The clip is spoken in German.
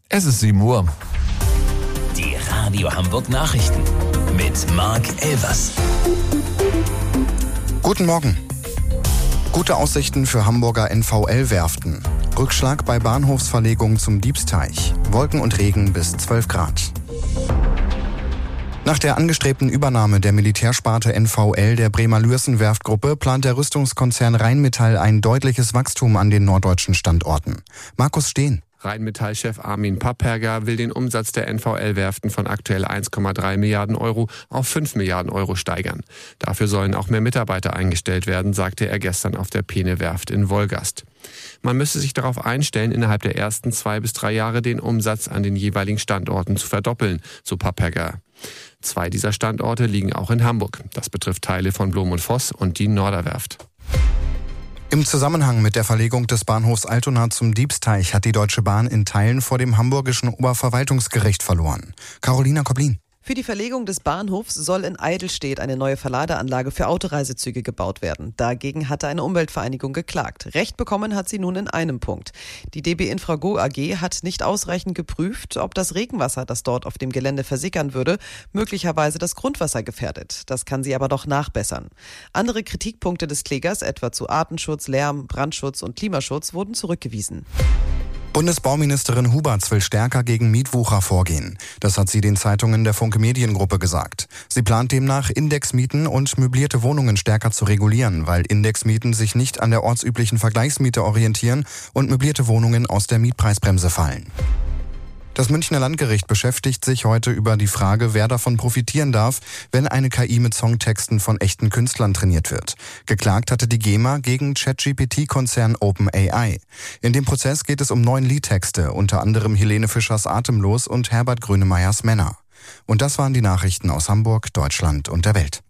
Es ist 7 Uhr. Die Radio Hamburg Nachrichten mit Marc Elvers. Guten Morgen. Gute Aussichten für Hamburger NVL-Werften. Rückschlag bei Bahnhofsverlegung zum Diebsteich. Wolken und Regen bis 12 Grad. Nach der angestrebten Übernahme der Militärsparte NVL der Bremer Lürssen-Werftgruppe plant der Rüstungskonzern Rheinmetall ein deutliches Wachstum an den norddeutschen Standorten. Markus Steen. Rheinmetall-Chef Armin Papperger will den Umsatz der NVL-Werften von aktuell 1,3 Milliarden Euro auf 5 Milliarden Euro steigern. Dafür sollen auch mehr Mitarbeiter eingestellt werden, sagte er gestern auf der Peene-Werft in Wolgast. Man müsse sich darauf einstellen, innerhalb der ersten 2 bis 3 Jahre den Umsatz an den jeweiligen Standorten zu verdoppeln, so Papperger. 2 dieser Standorte liegen auch in Hamburg. Das betrifft Teile von Blom und Voss und die Norderwerft. Im Zusammenhang mit der Verlegung des Bahnhofs Altona zum Diebsteich hat die Deutsche Bahn in Teilen vor dem hamburgischen Oberverwaltungsgericht verloren. Carolina Koblin. Für die Verlegung des Bahnhofs soll in Eidelstedt eine neue Verladeanlage für Autoreisezüge gebaut werden. Dagegen hatte eine Umweltvereinigung geklagt. Recht bekommen hat sie nun in einem Punkt. Die DB Infrago AG hat nicht ausreichend geprüft, ob das Regenwasser, das dort auf dem Gelände versickern würde, möglicherweise das Grundwasser gefährdet. Das kann sie aber doch nachbessern. Andere Kritikpunkte des Klägers, etwa zu Artenschutz, Lärm, Brandschutz und Klimaschutz, wurden zurückgewiesen. Bundesbauministerin Huberts will stärker gegen Mietwucher vorgehen. Das hat sie den Zeitungen der Funke Mediengruppe gesagt. Sie plant demnach, Indexmieten und möblierte Wohnungen stärker zu regulieren, weil Indexmieten sich nicht an der ortsüblichen Vergleichsmiete orientieren und möblierte Wohnungen aus der Mietpreisbremse fallen. Das Münchner Landgericht beschäftigt sich heute über die Frage, wer davon profitieren darf, wenn eine KI mit Songtexten von echten Künstlern trainiert wird. Geklagt hatte die GEMA gegen ChatGPT-Konzern OpenAI. In dem Prozess geht es um 9 Liedtexte, unter anderem Helene Fischers Atemlos und Herbert Grönemeyers Männer. Und das waren die Nachrichten aus Hamburg, Deutschland und der Welt.